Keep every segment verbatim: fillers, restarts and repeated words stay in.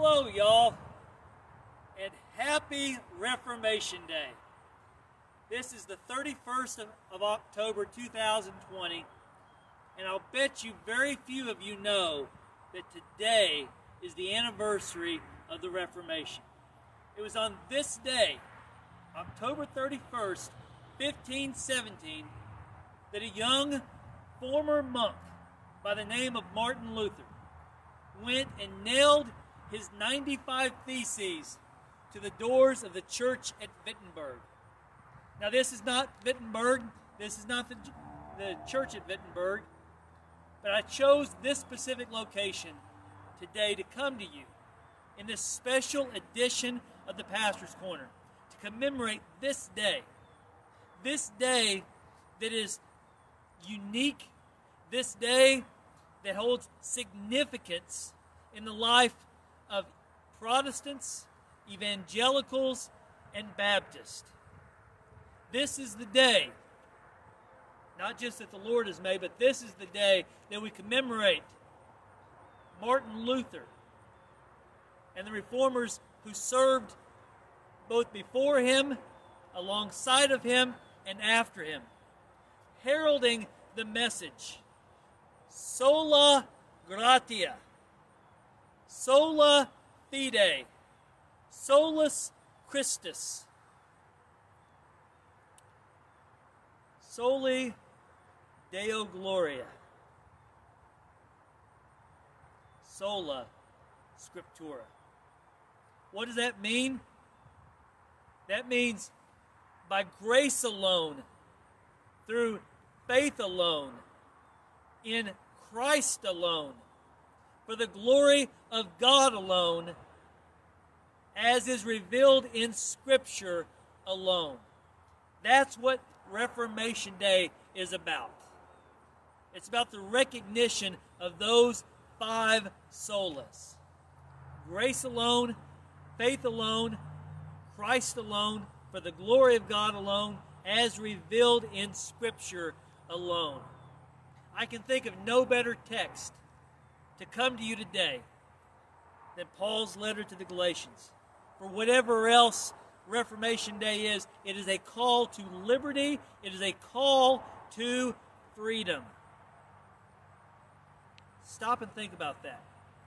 Hello, y'all, and happy Reformation Day. This is the thirty-first of, of October two thousand twenty, and I'll bet you very few of you know that today is the anniversary of the Reformation. It was on this day, October thirty-first, fifteen seventeen, that a young former monk by the name of Martin Luther went and nailed his ninety-five Theses to the doors of the church at Wittenberg. Now, this is not Wittenberg, this is not the, the church at Wittenberg, but I chose this specific location today to come to you in this special edition of the Pastor's Corner to commemorate this day. This day that is unique, this day that holds significance in the life of Protestants, evangelicals, and Baptists. This is the day, not just that the Lord has made, but this is the day that we commemorate Martin Luther and the reformers who served both before him, alongside of him, and after him, heralding the message, sola gratia, sola fide, solus Christus, soli Deo gloria, sola scriptura. What does that mean? That means by grace alone, through faith alone, in Christ alone, for the glory of God alone, as is revealed in Scripture alone. That's what Reformation Day is about. It's about the recognition of those five solas. Grace alone, faith alone, Christ alone, for the glory of God alone, as revealed in Scripture alone. I can think of no better text to come to you today than Paul's letter to the Galatians. For whatever else Reformation Day is, it is a call to liberty, it is a call to freedom. Stop and think about that.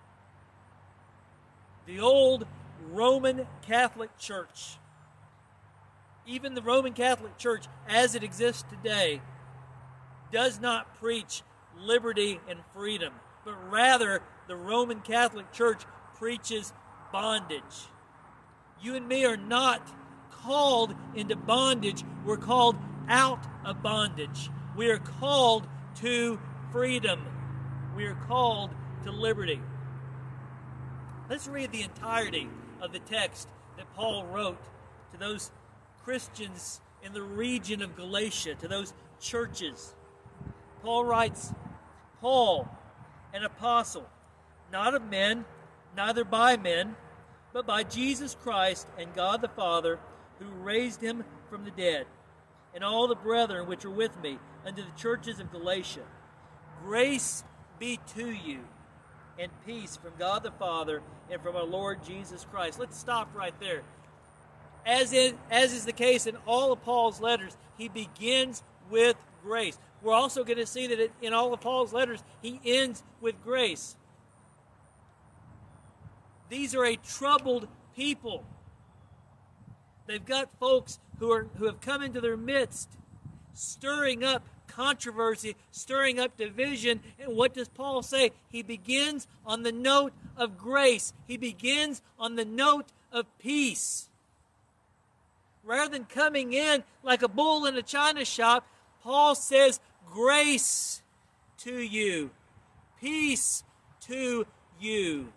The old Roman Catholic Church, even the Roman Catholic Church as it exists today, does not preach liberty and freedom, but rather the Roman Catholic Church preaches bondage. You and me are not called into bondage. We're called out of bondage. We are called to freedom. We are called to liberty. Let's read the entirety of the text that Paul wrote to those Christians in the region of Galatia, to those churches. Paul writes, Paul, an apostle, not of men, neither by men, but by Jesus Christ and God the Father, who raised him from the dead, and all the brethren which are with me, unto the churches of Galatia. Grace be to you, and peace from God the Father and from our Lord Jesus Christ. Let's stop right there. As, in, as is the case in all of Paul's letters, he begins with grace. We're also going to see that it, in all of Paul's letters, he ends with grace. These are a troubled people. They've got folks who are who have come into their midst, stirring up controversy, stirring up division. And what does Paul say? He begins on the note of grace. He begins on the note of peace. Rather than coming in like a bull in a china shop, Paul says, grace to you, peace to you.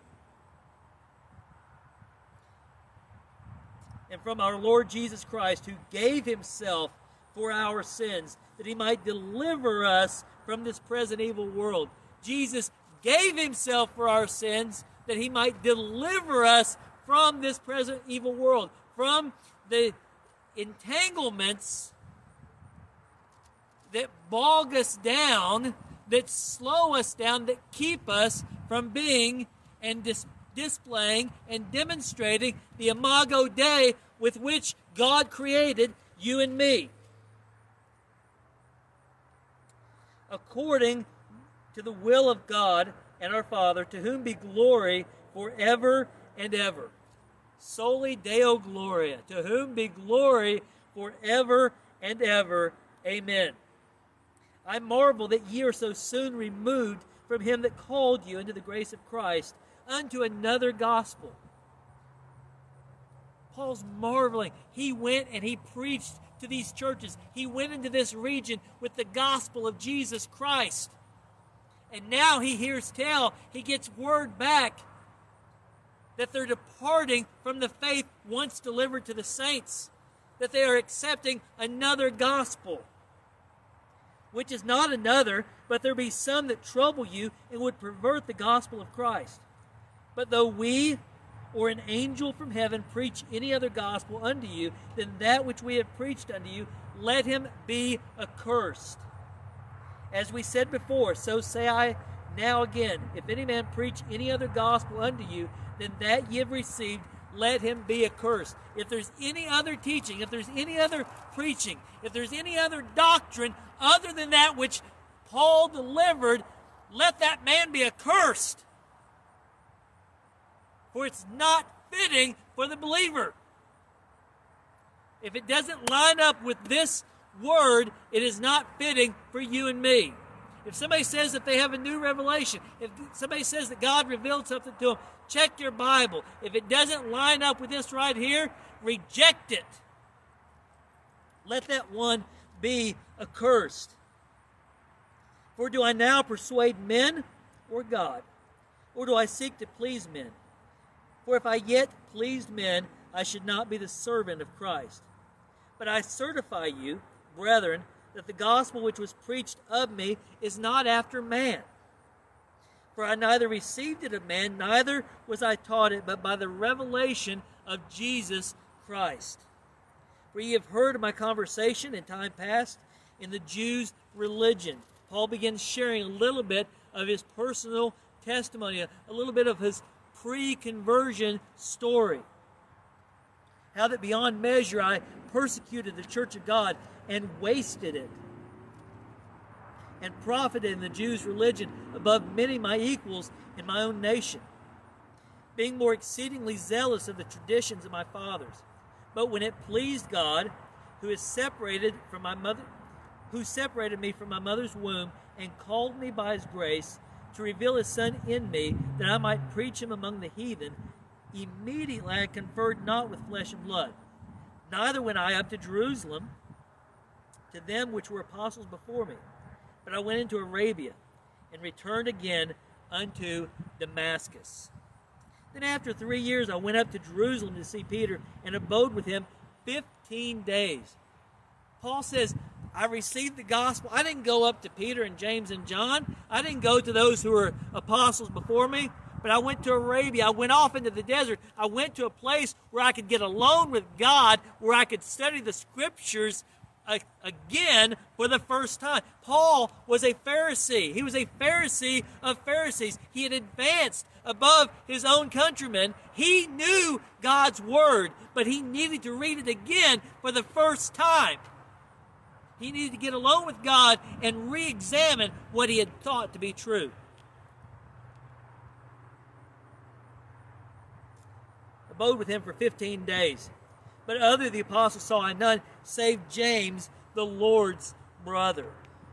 And from our Lord Jesus Christ, who gave himself for our sins, that he might deliver us from this present evil world. Jesus gave himself for our sins, that he might deliver us from this present evil world, from the entanglements that bog us down, that slow us down, that keep us from being and dis- displaying and demonstrating the Imago Dei with which God created you and me. According to the will of God and our Father, to whom be glory forever and ever. Soli Deo Gloria, to whom be glory forever and ever. Amen. I marvel that ye are so soon removed from him that called you into the grace of Christ unto another gospel. Paul's marveling. He went and he preached to these churches. He went into this region with the gospel of Jesus Christ. And now he hears tell, he gets word back that they're departing from the faith once delivered to the saints, that they are accepting another gospel, which is not another, but there be some that trouble you and would pervert the gospel of Christ. But though we or an angel from heaven preach any other gospel unto you than that which we have preached unto you, let him be accursed. As we said before, so say I now again, if any man preach any other gospel unto you than that ye have received, let him be accursed. If there's any other teaching, if there's any other preaching, if there's any other doctrine other than that which Paul delivered, let that man be accursed. For it's not fitting for the believer. If it doesn't line up with this word, it is not fitting for you and me. If somebody says that they have a new revelation, if somebody says that God revealed something to them, check your Bible. If it doesn't line up with this right here, reject it. Let that one be accursed. For do I now persuade men or God? Or do I seek to please men? For if I yet pleased men, I should not be the servant of Christ. But I certify you, brethren, that the gospel which was preached of me is not after man. For I neither received it of man, neither was I taught it, but by the revelation of Jesus Christ. For ye have heard of my conversation in time past in the Jews' religion. Paul begins sharing a little bit of his personal testimony, a little bit of his pre-conversion story. How that beyond measure I persecuted the church of God and wasted it, and profited in the Jews' religion above many my equals in my own nation, being more exceedingly zealous of the traditions of my fathers. But when it pleased God, who is separated from my mother, who separated me from my mother's womb, and called me by his grace to reveal his Son in me, that I might preach him among the heathen, immediately I conferred not with flesh and blood, neither went I up to Jerusalem to them which were apostles before me, but I went into Arabia, and returned again unto Damascus. Then after three years I went up to Jerusalem to see Peter, and abode with him fifteen days. Paul says, I received the gospel. I didn't go up to Peter and James and John. I didn't go to those who were apostles before me, but I went to Arabia. I went off into the desert. I went to a place where I could get alone with God, where I could study the scriptures again for the first time. Paul was a Pharisee. He was a Pharisee of Pharisees. He had advanced above his own countrymen. He knew God's word, but he needed to read it again for the first time. He needed to get alone with God and re-examine what he had thought to be true. Abode with him for fifteen days. But other of the apostles saw I none, save James, the Lord's brother.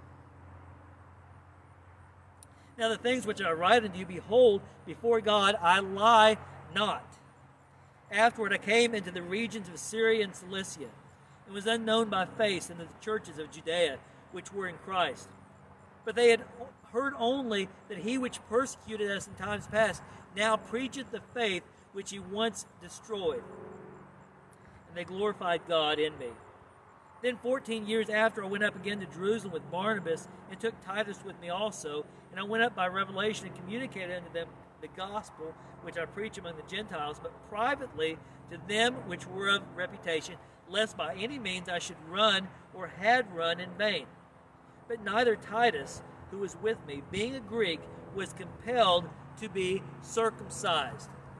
Now the things which I write unto you, behold, before God I lie not. Afterward I came into the regions of Syria and Cilicia, and was unknown by face in the churches of Judea, which were in Christ. But they had heard only that he which persecuted us in times past now preacheth the faith which he once destroyed. And they glorified God in me. Then fourteen years after I went up again to Jerusalem with Barnabas, and took Titus with me also, and I went up by revelation and communicated unto them the gospel which I preach among the Gentiles, but privately to them which were of reputation, lest by any means I should run or had run in vain. But neither Titus, who was with me, being a Greek, was compelled to be circumcised.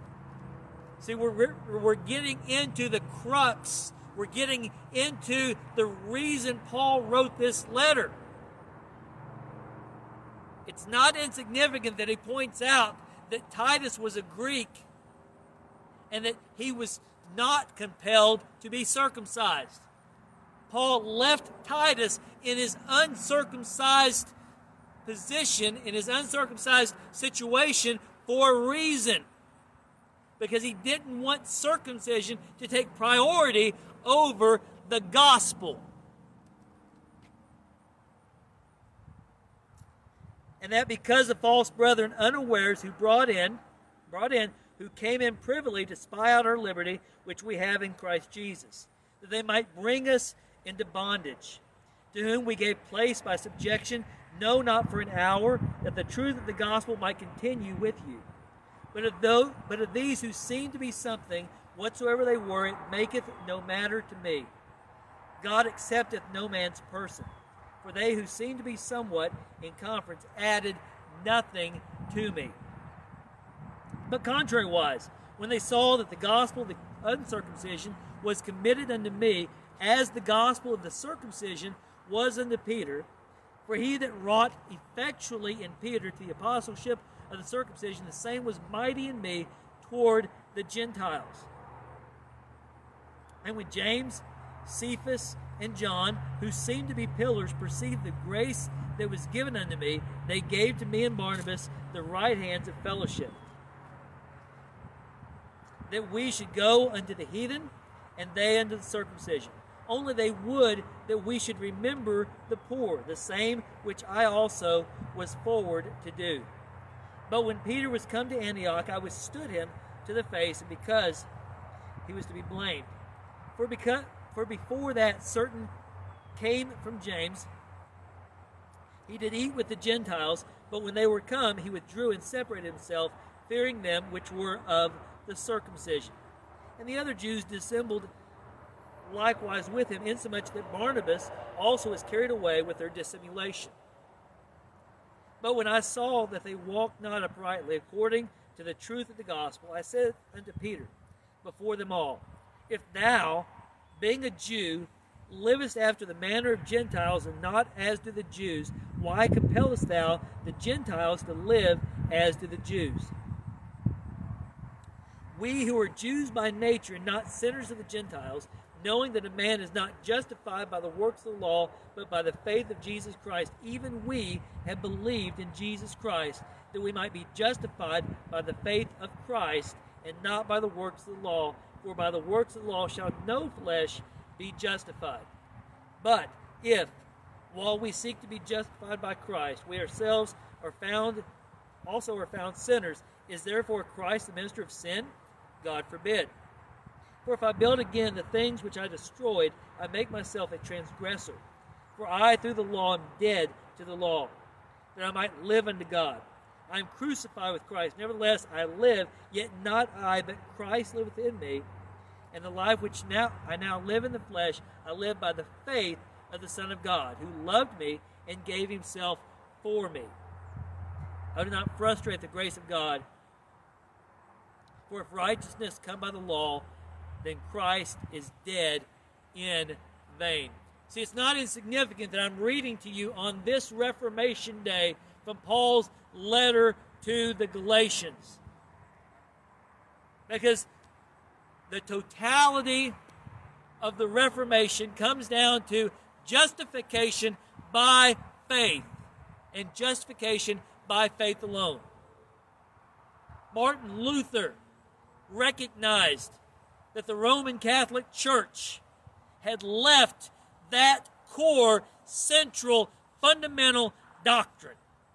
See, we're, we're getting into the crux. We're getting into the reason Paul wrote this letter. It's not insignificant that he points out that Titus was a Greek and that he was not compelled to be circumcised. Paul left Titus in his uncircumcised position, in his uncircumcised situation for a reason. Because he didn't want circumcision to take priority over the gospel. And that because of false brethren unawares who brought in, brought in, who came in privily to spy out our liberty, which we have in Christ Jesus, that they might bring us into bondage, to whom we gave place by subjection, no, not for an hour, that the truth of the gospel might continue with you. But of, those, but of these who seem to be something, whatsoever they were, it maketh no matter to me. God accepteth no man's person. For they who seem to be somewhat in conference added nothing to me. But contrariwise, when they saw that the gospel of the uncircumcision was committed unto me, as the gospel of the circumcision was unto Peter, for he that wrought effectually in Peter to the apostleship of the circumcision, the same was mighty in me toward the Gentiles. And when James, Cephas, and John, who seemed to be pillars, perceived the grace that was given unto me, they gave to me and Barnabas the right hands of fellowship, that we should go unto the heathen, and they unto the circumcision. Only they would that we should remember the poor, the same which I also was forward to do. But when Peter was come to Antioch, I withstood him to the face, and because he was to be blamed. For, because, for before that certain came from James, he did eat with the Gentiles, but when they were come, he withdrew and separated himself, fearing them which were of the circumcision. And the other Jews dissembled likewise with him, insomuch that Barnabas also was carried away with their dissimulation. But when I saw that they walked not uprightly according to the truth of the gospel, I said unto Peter before them all, if thou, being a Jew, livest after the manner of Gentiles, and not as do the Jews, why compellest thou the Gentiles to live as do the Jews? We who are Jews by nature, and not sinners of the Gentiles, knowing that a man is not justified by the works of the law, but by the faith of Jesus Christ, even we have believed in Jesus Christ, that we might be justified by the faith of Christ, and not by the works of the law. For by the works of the law shall no flesh be justified. But if, while we seek to be justified by Christ, we ourselves are found, also are found sinners, is therefore Christ the minister of sin? God forbid. For if I build again the things which I destroyed, I make myself a transgressor. For I, through the law, am dead to the law, that I might live unto God. I am crucified with Christ. Nevertheless, I live, yet not I, but Christ liveth in me. And the life which now I now live in the flesh, I live by the faith of the Son of God, who loved me and gave himself for me. I do not frustrate the grace of God. For if righteousness come by the law, then Christ is dead in vain. See, it's not insignificant that I'm reading to you on this Reformation Day from Paul's letter to the Galatians. Because the totality of the Reformation comes down to justification by faith, and justification by faith alone. Martin Luther recognized that the Roman Catholic Church had left that core, central, fundamental doctrine.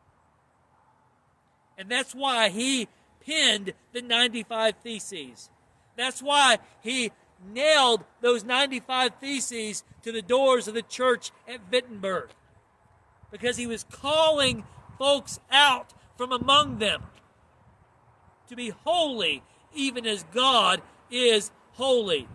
And that's why he penned the ninety-five Theses. That's why he nailed those ninety-five Theses to the doors of the church at Wittenberg. Because he was calling folks out from among them to be holy, even as God is holy.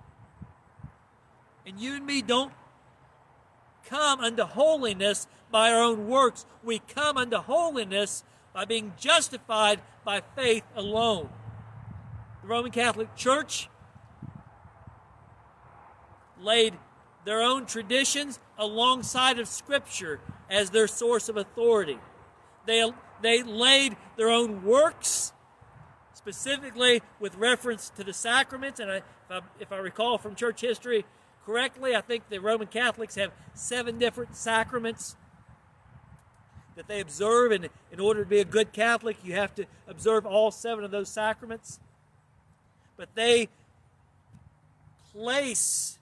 And you and me don't come unto holiness by our own works. We come unto holiness by being justified by faith alone. The Roman Catholic Church laid their own traditions alongside of Scripture as their source of authority. They, they laid their own works, specifically with reference to the sacraments. And I, if, I, if I recall from church history correctly, I think the Roman Catholics have seven different sacraments that they observe. And in order to be a good Catholic, you have to observe all seven of those sacraments. But they place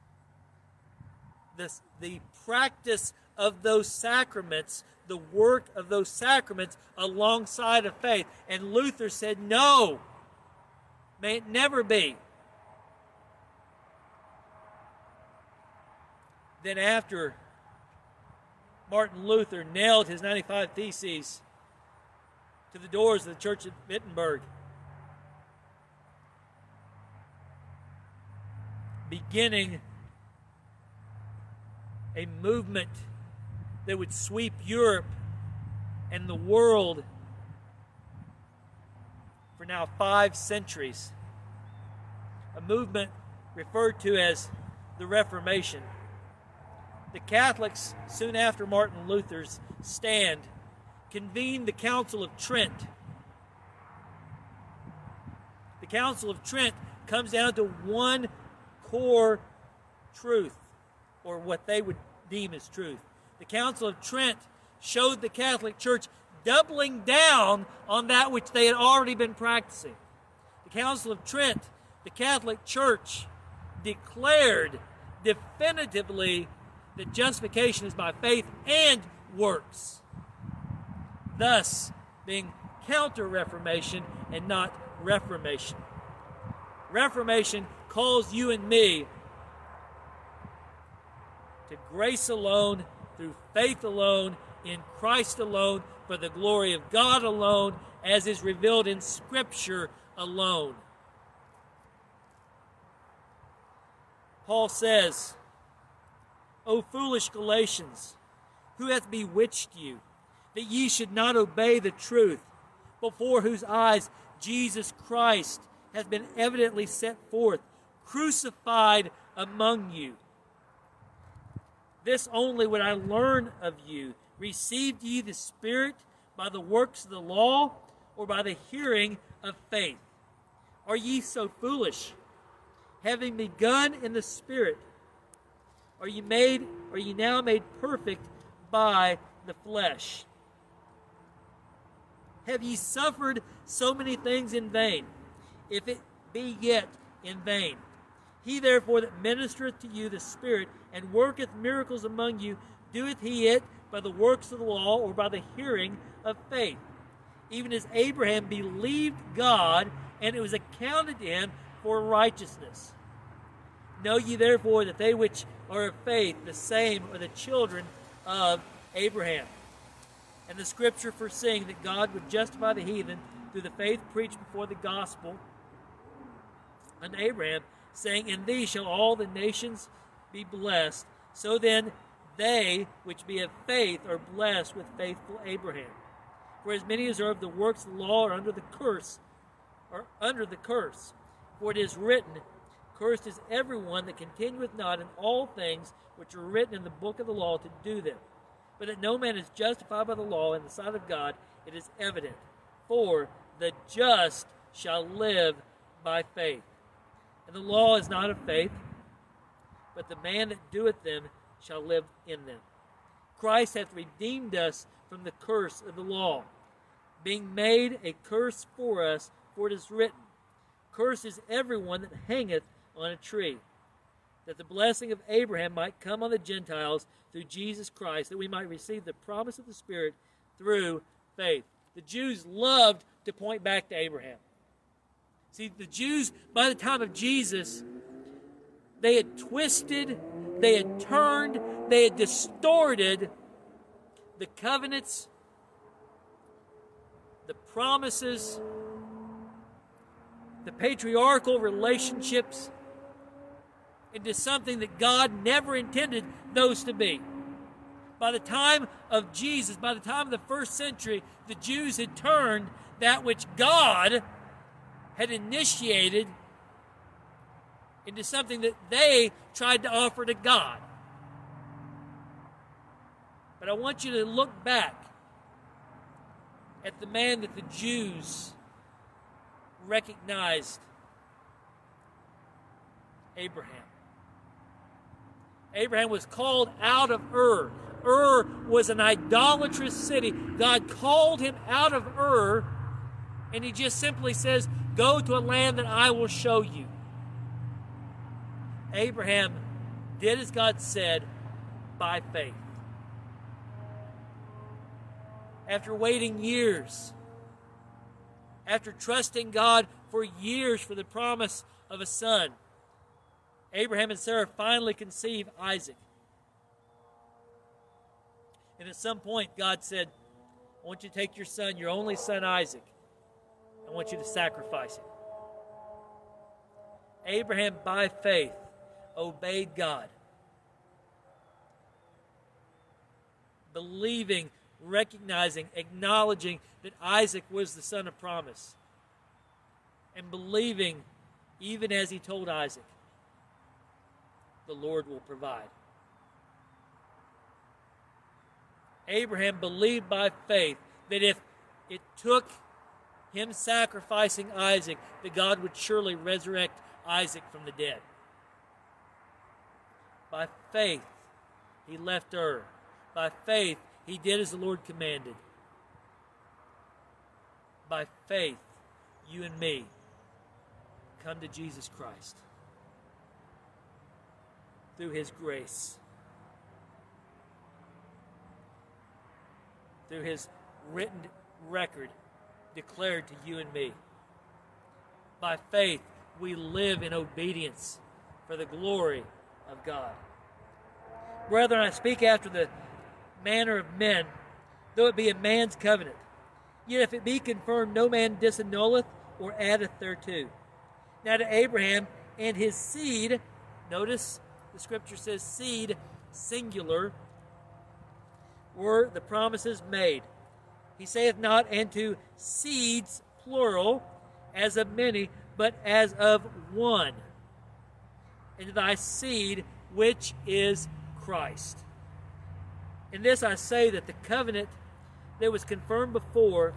this, the practice of those sacraments, the work of those sacraments, alongside of faith. And Luther said, no, may it never be. Then after Martin Luther nailed his ninety-five Theses to the doors of the church at Wittenberg, beginning a movement that would sweep Europe and the world for now five centuries. A movement referred to as the Reformation. The Catholics, soon after Martin Luther's stand, convened the Council of Trent. The Council of Trent comes down to one core truth, or what they would deem as truth. The Council of Trent showed the Catholic Church doubling down on that which they had already been practicing. The Council of Trent, the Catholic Church, declared definitively that justification is by faith and works, thus being counter-reformation and not reformation. Reformation calls you and me to grace alone, through faith alone, in Christ alone, for the glory of God alone, as is revealed in Scripture alone. Paul says, O foolish Galatians, who hath bewitched you, that ye should not obey the truth, before whose eyes Jesus Christ hath been evidently set forth, crucified among you? This only would I learn of you. Received ye the Spirit by the works of the law, or by the hearing of faith? Are ye so foolish? Having begun in the Spirit, are ye made, are ye now made perfect by the flesh? Have ye suffered so many things in vain, if it be yet in vain? He therefore that ministereth to you the Spirit, and worketh miracles among you, doeth he it by the works of the law, or by the hearing of faith? Even as Abraham believed God, and it was accounted to him for righteousness. Know ye therefore that they which are of faith, the same are the children of Abraham. And the Scripture foreseeing that God would justify the heathen through the faith preached before the gospel unto Abraham, saying, In thee shall all the nations be blessed. So then they which be of faith are blessed with faithful Abraham. For as many as are of the works of the law are under the curse, are under the curse. For it is written, Cursed is everyone that continueth not in all things which are written in the book of the law to do them. But that no man is justified by the law in the sight of God, it is evident. For the just shall live by faith. And the law is not of faith, but the man that doeth them shall live in them. Christ hath redeemed us from the curse of the law, being made a curse for us, for it is written, Cursed is everyone that hangeth on a tree, that the blessing of Abraham might come on the Gentiles through Jesus Christ, that we might receive the promise of the Spirit through faith. The Jews loved to point back to Abraham. See, the Jews, by the time of Jesus, they had twisted, they had turned, they had distorted the covenants, the promises, the patriarchal relationships into something that God never intended those to be. By the time of Jesus, by the time of the first century, the Jews had turned that which God had initiated into something that they tried to offer to God. But I want you to look back at the man that the Jews recognized, Abraham. Abraham was called out of Ur. Ur was an idolatrous city. God called him out of Ur, and he just simply says, go to a land that I will show you. Abraham did as God said by faith. After waiting years, after trusting God for years for the promise of a son, Abraham and Sarah finally conceive Isaac. And at some point, God said, I want you to take your son, your only son Isaac. I want you to sacrifice him. Abraham, by faith, obeyed God, believing, recognizing, acknowledging that Isaac was the son of promise, and believing, even as he told Isaac, the Lord will provide. Abraham believed by faith that if it took him sacrificing Isaac, that God would surely resurrect Isaac from the dead. By faith, he left Ur. By faith, he did as the Lord commanded. By faith, you and me come to Jesus Christ through his grace, through his written record declared to you and me. By faith, we live in obedience for the glory of God. Brethren, I speak after the manner of men, though it be a man's covenant. Yet if it be confirmed, no man disannulleth or addeth thereto. Now to Abraham and his seed, notice the scripture says seed, singular, were the promises made. He saith not, and to seeds, plural, as of many, but as of one, and to thy seed, which is Christ. In this I say that the covenant that was confirmed before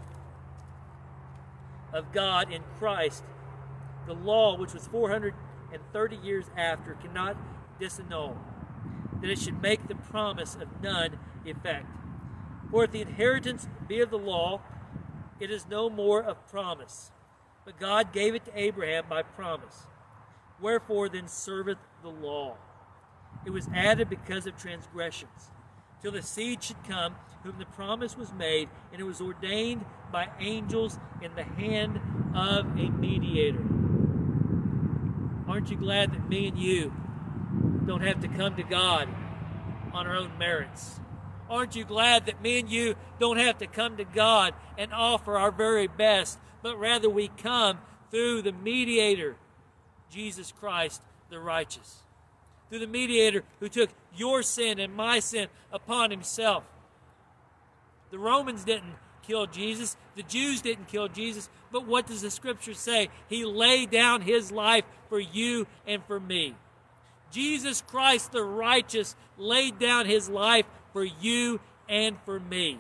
of God in Christ, the law, which was four hundred thirty years after, cannot disannul, that it should make the promise of none effect. For if the inheritance be of the law, it is no more of promise, but God gave it to Abraham by promise. Wherefore then serveth the law? It was added because of transgressions, till the seed should come, whom the promise was made, and it was ordained by angels in the hand of a mediator. Aren't you glad that me and you don't have to come to God on our own merits? Aren't you glad that me and you don't have to come to God and offer our very best, but rather we come through the mediator, Jesus Christ the righteous, through the mediator who took your sin and my sin upon himself. The Romans didn't kill Jesus. The Jews didn't kill Jesus. But what does the scripture say? He laid down his life for you and for me. Jesus Christ the righteous laid down his life for you and for me.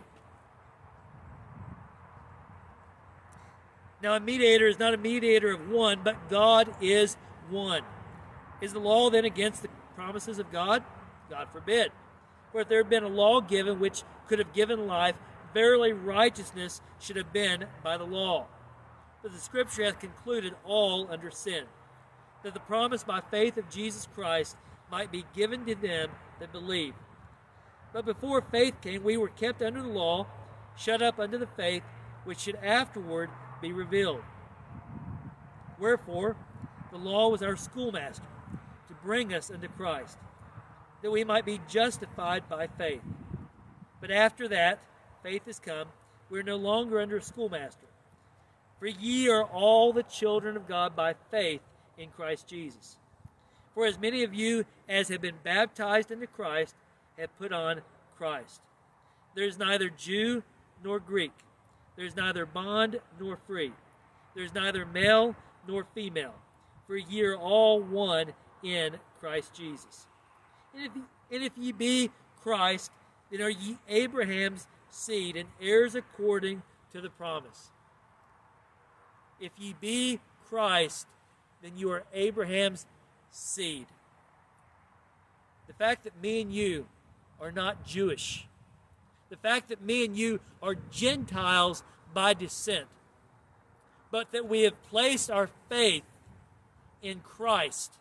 Now, a mediator is not a mediator of one, but God is one. Is the law then against the promises of God? God forbid. For if there had been a law given which could have given life, verily righteousness should have been by the law. But the Scripture hath concluded all under sin, that the promise by faith of Jesus Christ might be given to them that believe. But before faith came, we were kept under the law, shut up unto the faith, which should afterward be revealed. Wherefore, the law was our schoolmaster, to bring us unto Christ, that we might be justified by faith. But after that, faith is come, we are no longer under a schoolmaster. For ye are all the children of God by faith in Christ Jesus. For as many of you as have been baptized into Christ have put on Christ. There is neither Jew nor Greek. There is neither bond nor free. There is neither male nor female, for ye are all one in Christ Jesus. And if, and if ye be Christ, then are ye Abraham's seed, and heirs according to the promise. If ye be Christ, then you are Abraham's seed. The fact that me and you are not Jewish, the fact that me and you are Gentiles by descent, but that we have placed our faith in Christ,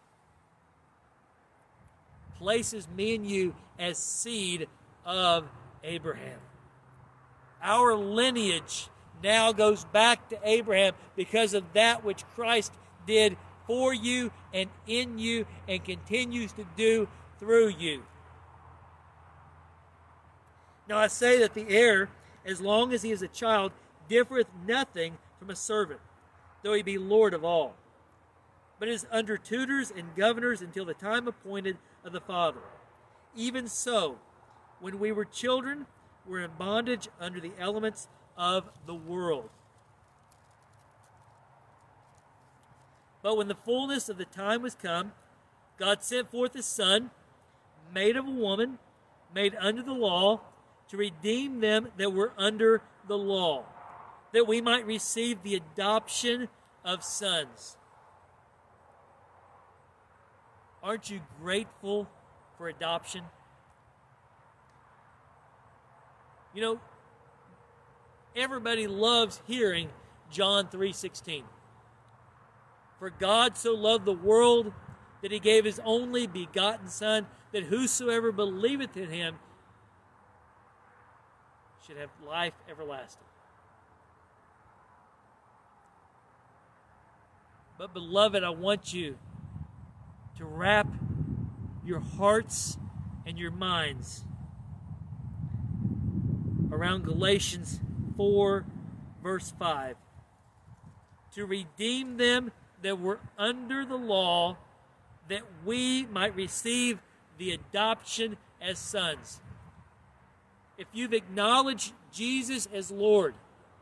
places me and you as seed of Abraham. Our lineage now goes back to Abraham because of that which Christ did for you and in you and continues to do through you. Now I say that the heir, as long as he is a child, differeth nothing from a servant, though he be Lord of all, but is under tutors and governors until the time appointed of the Father. Even so, when we were children, we were in bondage under the elements of the world. But when the fullness of the time was come, God sent forth His Son, made of a woman, made under the law, to redeem them that were under the law, that we might receive the adoption of sons. Aren't you grateful for adoption? You know, everybody loves hearing John three sixteen. For God so loved the world that He gave His only begotten Son, that whosoever believeth in Him should have life everlasting. But beloved, I want you to wrap your hearts and your minds around Galatians four, verse five. To redeem them that were under the law, that we might receive the adoption as sons. If you've acknowledged Jesus as Lord,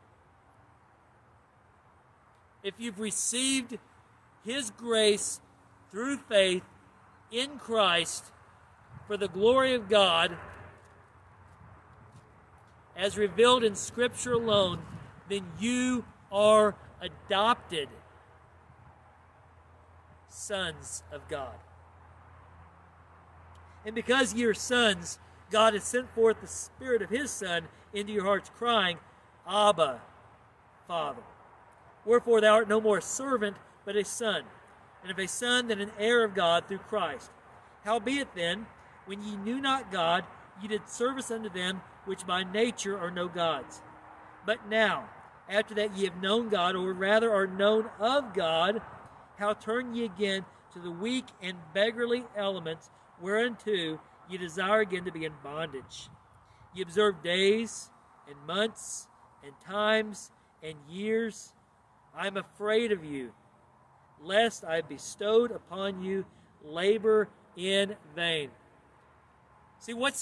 if you've received His grace through faith in Christ for the glory of God, as revealed in Scripture alone, then you are adopted sons of God. And because ye are sons, God has sent forth the Spirit of His Son into your hearts, crying, Abba, Father. Wherefore thou art no more a servant, but a son. And if a son, then an heir of God through Christ. Howbeit then, when ye knew not God, ye did service unto them which by nature are no gods. But now, after that ye have known God, or rather are known of God, how turn ye again to the weak and beggarly elements, whereunto ye desire again to be in bondage? Ye observe days, and months, and times, and years. I am afraid of you, lest I have bestowed upon you labor in vain. See, what's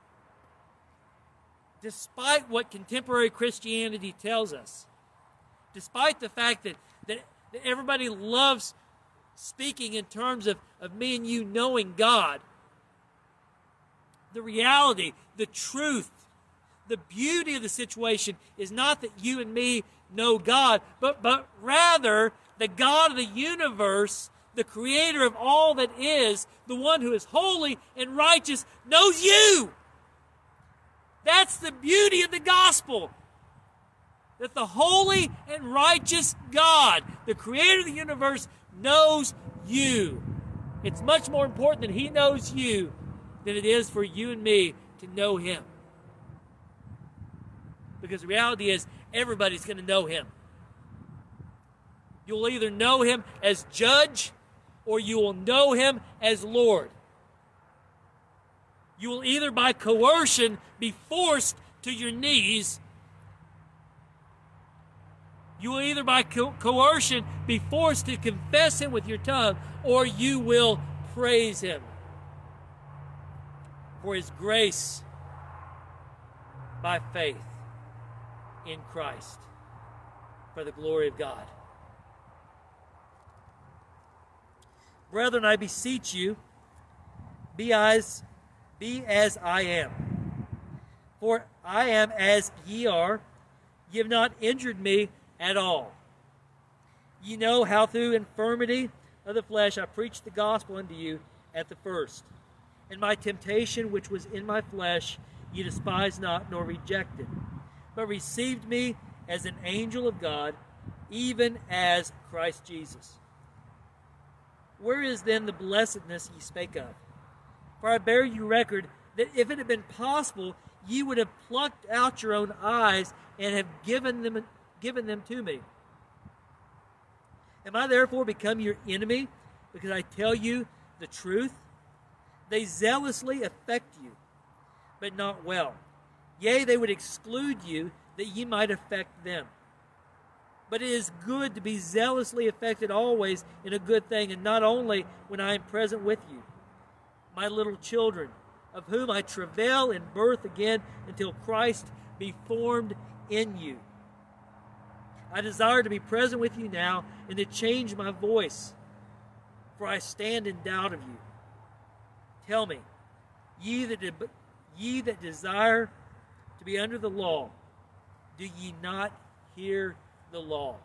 despite what contemporary Christianity tells us, despite the fact that, that, that everybody loves speaking in terms of, of me and you knowing God, the reality, the truth, the beauty of the situation is not that you and me know God, but, but rather the God of the universe, the creator of all that is, the one who is holy and righteous, knows you. That's the beauty of the gospel. That the holy and righteous God, the creator of the universe, knows you. It's much more important that He knows you than it is for you and me to know Him. Because the reality is, everybody's going to know Him. You'll either know Him as judge, or you will know Him as Lord. You will either by coercion be forced to your knees. You will either by co- coercion be forced to confess Him with your tongue, or you will praise Him for His grace by faith in Christ for the glory of God. Brethren, I beseech you, be as, be as I am. For I am as ye are. Ye have not injured me at all. Ye know how through infirmity of the flesh I preached the gospel unto you at the first. And my temptation which was in my flesh ye despised not nor rejected, but received me as an angel of God, even as Christ Jesus. Where is then the blessedness ye spake of? For I bear you record that if it had been possible, ye would have plucked out your own eyes and have given them, given them to me. Am I therefore become your enemy because I tell you the truth? They zealously affect you, but not well. Yea, they would exclude you that ye might affect them. But it is good to be zealously affected always in a good thing, and not only when I am present with you. My little children, of whom I travail in birth again until Christ be formed in you. I desire to be present with you now and to change my voice, for I stand in doubt of you. Tell me, ye that, de- ye that desire to be under the law, do ye not hear the law?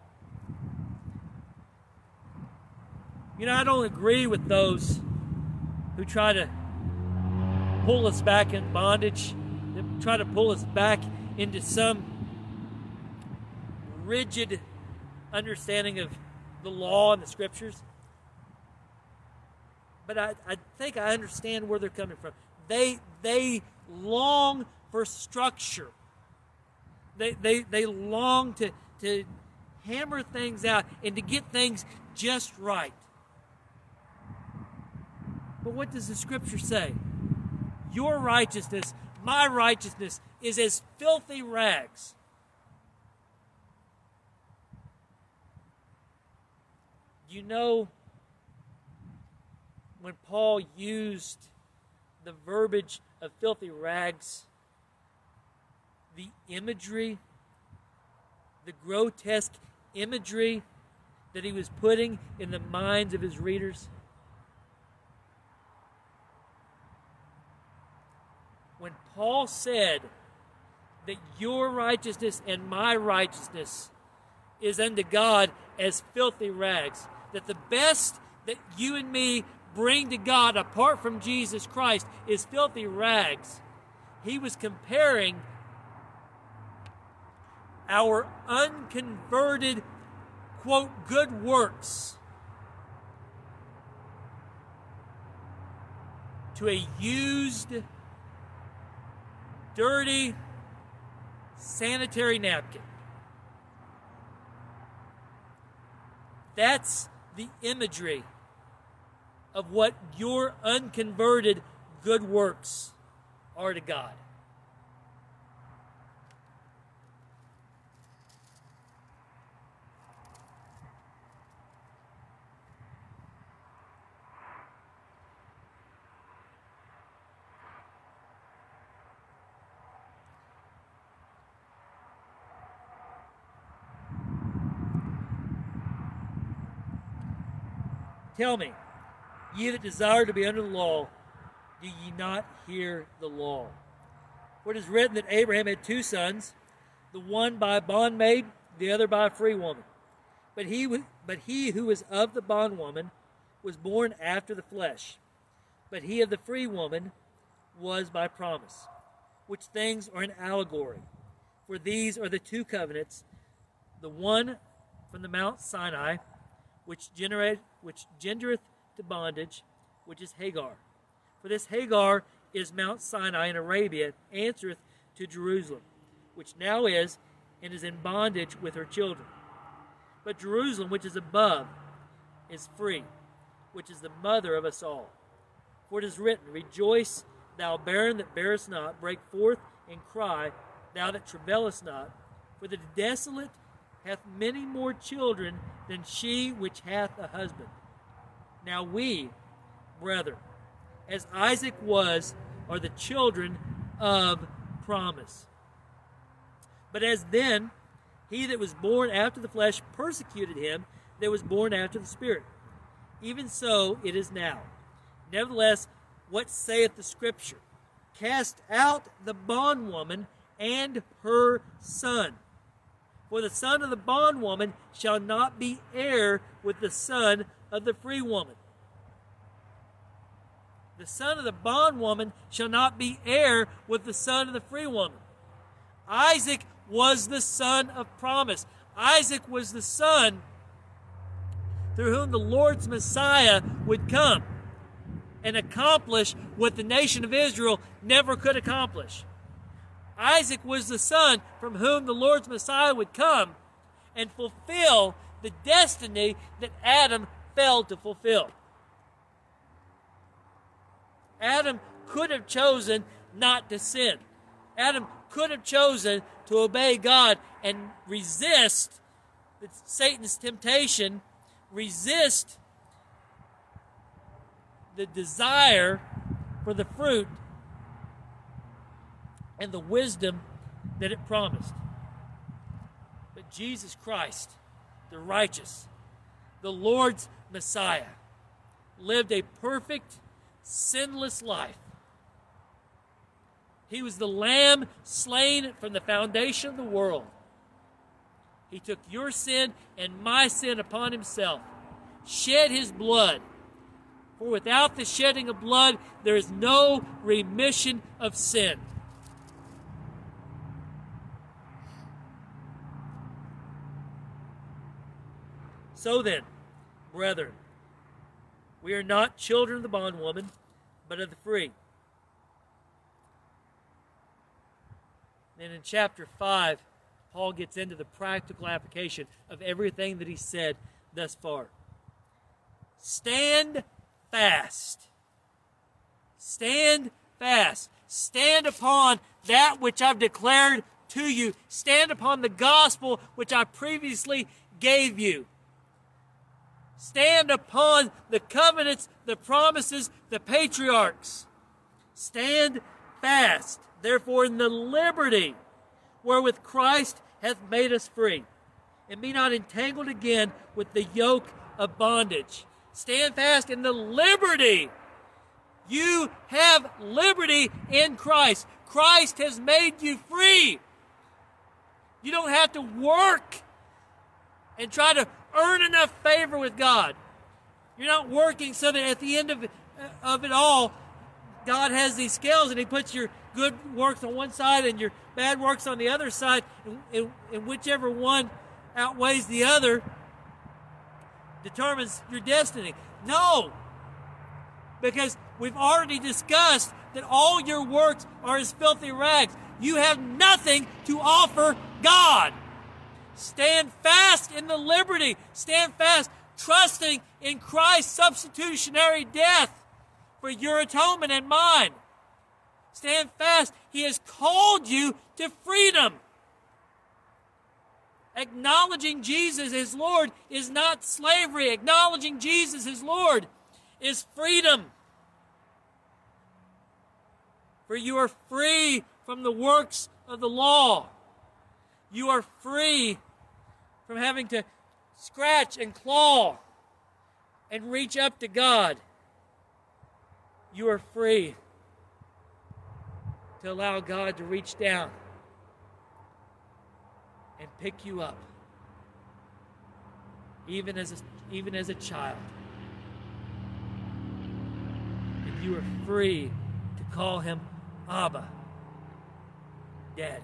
You know, I don't agree with those who try to pull us back in bondage, that try to pull us back into some rigid understanding of the law and the scriptures. But I, I think I understand where they're coming from. They they long for structure. They they, they long to, to hammer things out and to get things just right. But what does the scripture say? Your righteousness, my righteousness, is as filthy rags. You know, when Paul used the verbiage of filthy rags, the imagery, the grotesque imagery that he was putting in the minds of his readers. When Paul said that your righteousness and my righteousness is unto God as filthy rags, that the best that you and me bring to God apart from Jesus Christ is filthy rags, he was comparing our unconverted, quote, good works to a used, dirty, sanitary napkin. That's the imagery of what your unconverted good works are to God. Tell me, ye that desire to be under the law, do ye not hear the law? For it is written that Abraham had two sons, the one by a bondmaid, the other by a free woman. But he, but he who was of the bondwoman was born after the flesh, but he of the free woman was by promise, which things are an allegory. For these are the two covenants, the one from the Mount Sinai, which generate, which gendereth to bondage, which is Hagar. For this Hagar is Mount Sinai in Arabia, answereth to Jerusalem, which now is, and is in bondage with her children. But Jerusalem, which is above, is free, which is the mother of us all. For it is written, Rejoice, thou barren that bearest not, break forth and cry, thou that travailest not, for the desolate hath many more children than she which hath a husband. Now we, brethren, as Isaac was, are the children of promise. But as then, he that was born after the flesh persecuted him that was born after the Spirit. even so it is now. Nevertheless, what saith the Scripture? Cast out the bondwoman and her son. For the son of the bondwoman shall not be heir with the son of the free woman. The son of the bondwoman shall not be heir with the son of the free woman. Isaac was the son of promise. Isaac was the son through whom the Lord's Messiah would come and accomplish what the nation of Israel never could accomplish. Isaac was the son from whom the Lord's Messiah would come and fulfill the destiny that Adam failed to fulfill. Adam could have chosen not to sin. Adam could have chosen to obey God and resist Satan's temptation, resist the desire for the fruit and the wisdom that it promised. But Jesus Christ, the righteous, the Lord's Messiah, lived a perfect, sinless life. He was the lamb slain from the foundation of the world. He took your sin and my sin upon himself, shed his blood. For without the shedding of blood, there is no remission of sin. So then, brethren, we are not children of the bondwoman, but of the free. Then in chapter five, Paul gets into the practical application of everything that he said thus far. Stand fast. Stand fast. Stand upon that which I've declared to you. Stand upon the gospel which I previously gave you. Stand upon the covenants, the promises, the patriarchs. Stand fast, therefore, in the liberty wherewith Christ hath made us free, and be not entangled again with the yoke of bondage. Stand fast in the liberty. You have liberty in Christ. Christ has made you free. You don't have to work and try to earn enough favor with God. You're not working so that at the end of it, of it all, God has these scales and he puts your good works on one side and your bad works on the other side, and, and, and whichever one outweighs the other determines your destiny. No! Because we've already discussed that all your works are as filthy rags. You have nothing to offer God. Stand fast in the liberty. Stand fast, trusting in Christ's substitutionary death for your atonement and mine. Stand fast. He has called you to freedom. Acknowledging Jesus as Lord is not slavery. Acknowledging Jesus as Lord is freedom. For you are free from the works of the law. You are free from having to scratch and claw and reach up to God. You are free to allow God to reach down and pick you up, even as a, even as a child. And you are free to call him Abba, Daddy.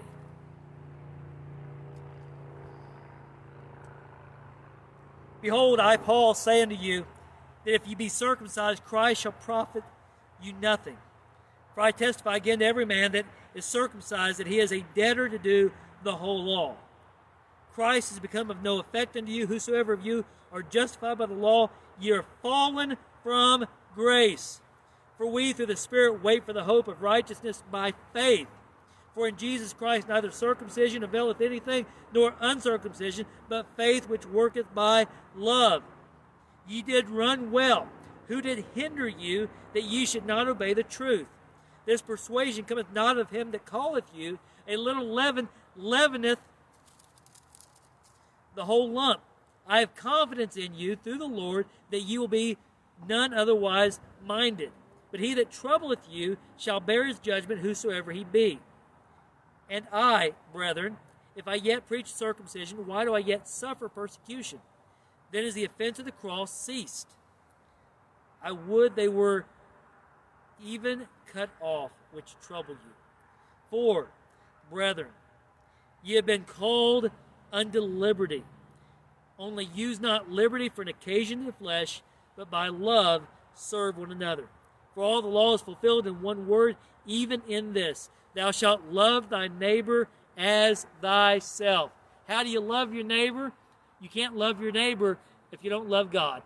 Behold, I, Paul, say unto you, that if ye be circumcised, Christ shall profit you nothing. For I testify again to every man that is circumcised, that he is a debtor to do the whole law. Christ is become of no effect unto you. Whosoever of you are justified by the law, ye are fallen from grace. For we through the Spirit wait for the hope of righteousness by faith. For in Jesus Christ neither circumcision availeth anything, nor uncircumcision, but faith which worketh by love. Ye did run well. Who did hinder you that ye should not obey the truth? This persuasion cometh not of him that calleth you. A little leaven leaveneth the whole lump. I have confidence in you through the Lord that you will be none otherwise minded. But he that troubleth you shall bear his judgment, whosoever he be. And I, brethren, if I yet preach circumcision, why do I yet suffer persecution? Then is the offense of the cross ceased. I would they were even cut off, which trouble you. For, brethren, ye have been called unto liberty. Only use not liberty for an occasion to the flesh, but by love serve one another. For all the law is fulfilled in one word, even in this: thou shalt love thy neighbor as thyself. How do you love your neighbor? You can't love your neighbor if you don't love God.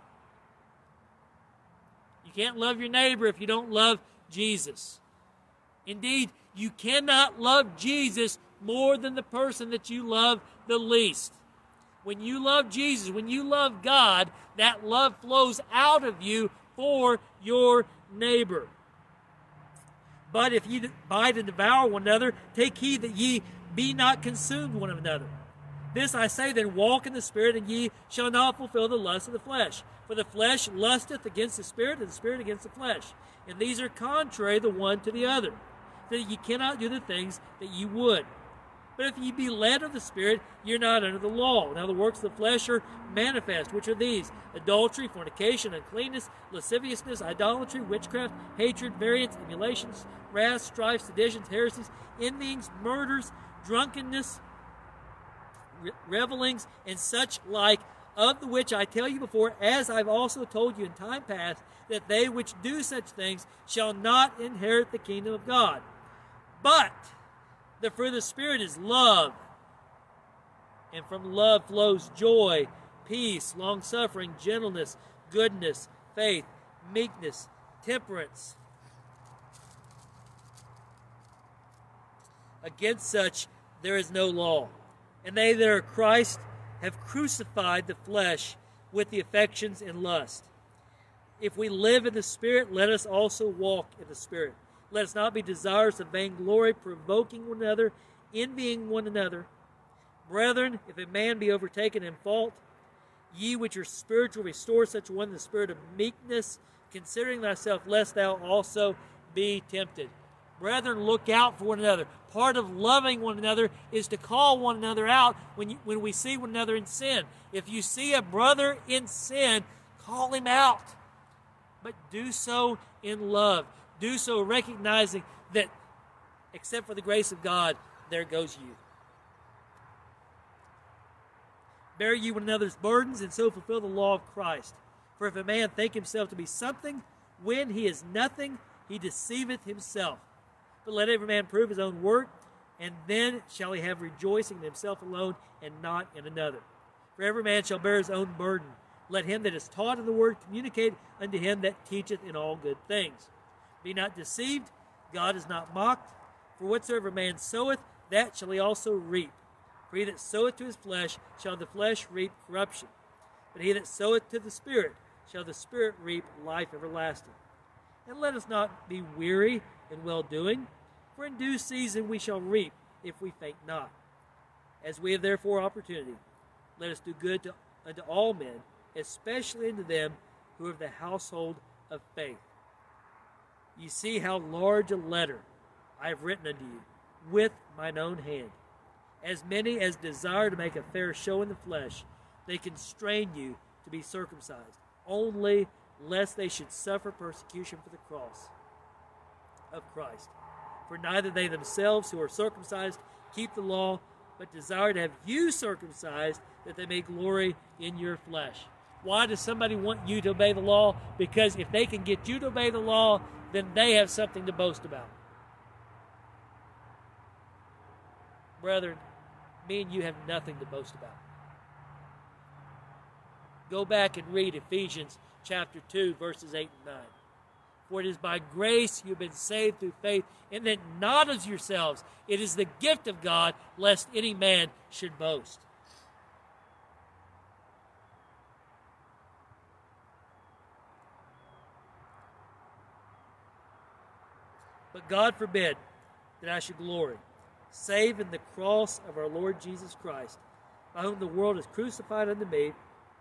You can't love your neighbor if you don't love Jesus. Indeed, you cannot love Jesus more than the person that you love the least. When you love Jesus, when you love God, that love flows out of you for your neighbor. But if ye bite and devour one another, take heed that ye be not consumed one of another. This I say then, walk in the Spirit, and ye shall not fulfill the lust of the flesh. For the flesh lusteth against the Spirit, and the Spirit against the flesh. And these are contrary the one to the other, that ye cannot do the things that ye would. But if ye be led of the Spirit, ye are not under the law. Now the works of the flesh are manifest, which are these: adultery, fornication, uncleanness, lasciviousness, idolatry, witchcraft, hatred, variance, emulations, wrath, strife, seditions, heresies, envyings, murders, drunkenness, re- revelings, and such like, of the which I tell you before, as I've also told you in time past, that they which do such things shall not inherit the kingdom of God. But the fruit of the Spirit is love, and from love flows joy, peace, long-suffering, gentleness, goodness, faith, meekness, temperance. Against such there is no law. And they that are Christ have crucified the flesh with the affections and lust. If we live in the Spirit, let us also walk in the Spirit. Let us not be desirous of vainglory, provoking one another, envying one another. Brethren, if a man be overtaken in fault, ye which are spiritual, restore such one in the spirit of meekness, considering thyself, lest thou also be tempted. Brethren, look out for one another. Part of loving one another is to call one another out when, you, when we see one another in sin. If you see a brother in sin, call him out. But do so in love. Do so recognizing that, except for the grace of God, there goes you. Bear ye one another's burdens, and so fulfill the law of Christ. For if a man think himself to be something, when he is nothing, he deceiveth himself. But let every man prove his own work, and then shall he have rejoicing in himself alone, and not in another. For every man shall bear his own burden. Let him that is taught in the word communicate unto him that teacheth in all good things. Be not deceived, God is not mocked. For whatsoever man soweth, that shall he also reap. For he that soweth to his flesh shall the flesh reap corruption. But he that soweth to the Spirit shall the Spirit reap life everlasting. And let us not be weary in well-doing, for in due season we shall reap, if we faint not. As we have therefore opportunity, let us do good to, unto all men, especially unto them who are of the household of faith. Ye see how large a letter I have written unto you, with mine own hand. As many as desire to make a fair show in the flesh, they constrain you to be circumcised, only lest they should suffer persecution for the cross of Christ. For neither they themselves who are circumcised keep the law, but desire to have you circumcised, that they may glory in your flesh. Why does somebody want you to obey the law? Because if they can get you to obey the law, then they have something to boast about. Brethren, me and you have nothing to boast about. Go back and read Ephesians chapter two, verses eight and nine. For it is by grace you have been saved through faith, and that not of yourselves. It is the gift of God, lest any man should boast. But God forbid that I should glory, save in the cross of our Lord Jesus Christ, by whom the world is crucified unto me,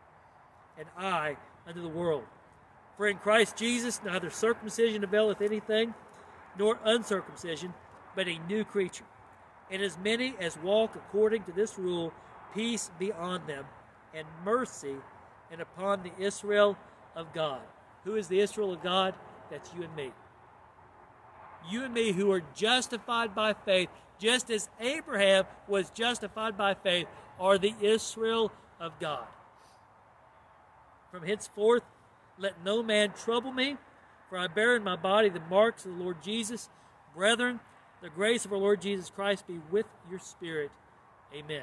and I unto the world. For in Christ Jesus neither circumcision availeth anything, nor uncircumcision, but a new creature. And as many as walk according to this rule, peace be on them, and mercy, and upon the Israel of God. Who is the Israel of God? That's you and me. You and me who are justified by faith, just as Abraham was justified by faith, are the Israel of God. From henceforth, let no man trouble me, for I bear in my body the marks of the Lord Jesus. Brethren, the grace of our Lord Jesus Christ be with your spirit. Amen.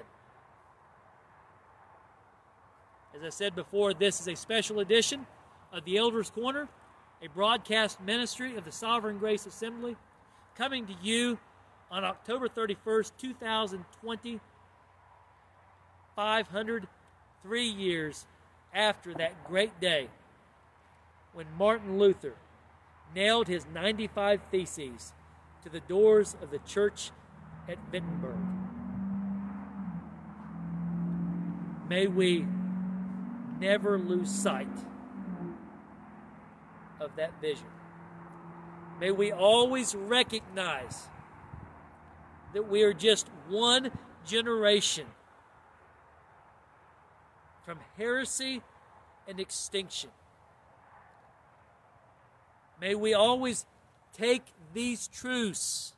As I said before, this is a special edition of the Elders' Corner, a broadcast ministry of the Sovereign Grace Assembly, coming to you on October thirty-first, two thousand twenty, five hundred three years after that great day when Martin Luther nailed his ninety-five Theses to the doors of the church at Wittenberg. May we never lose sight of that vision. May we always recognize that we are just one generation from heresy and extinction. May we always take these truths,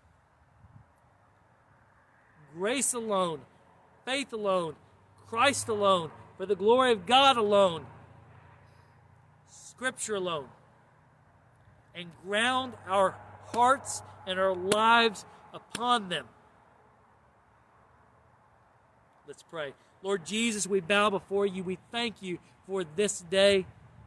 grace alone, faith alone, Christ alone, for the glory of God alone, Scripture alone, and ground our hearts and our lives upon them. Let's pray. Lord Jesus, we bow before you. We thank you for this day.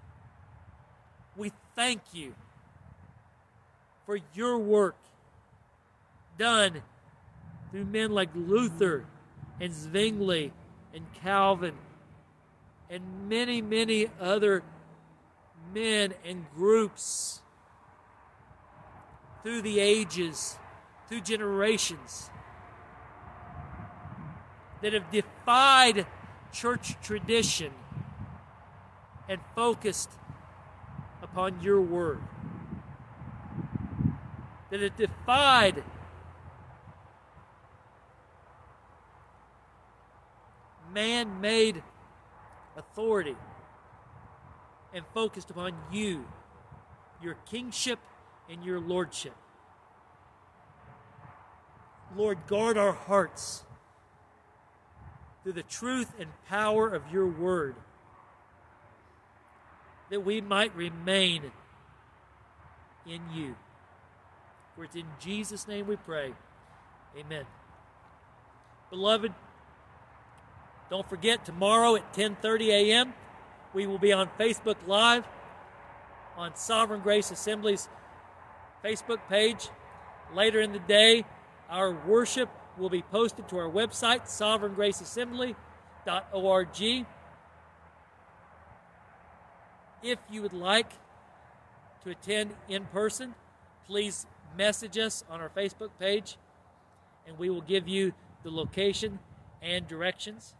We thank you for your work done through men like Luther and Zwingli and Calvin and many, many other men and groups through the ages, through generations, that have defied church tradition and focused upon your word, that have defied man-made authority and focused upon you, your kingship and your lordship. Lord, guard our hearts through the truth and power of your word, that we might remain in you. For it's in Jesus' name we pray. Amen. Beloved, don't forget, tomorrow at ten thirty a m we will be on Facebook Live on Sovereign Grace Assembly's Facebook page. Later in the day, our worship will be posted to our website, sovereign grace assembly dot org. If you would like to attend in person, please message us on our Facebook page, and we will give you the location and directions.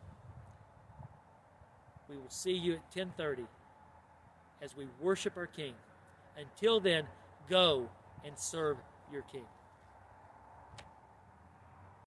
We will see you at ten thirty as we worship our King. Until then, go and serve your King.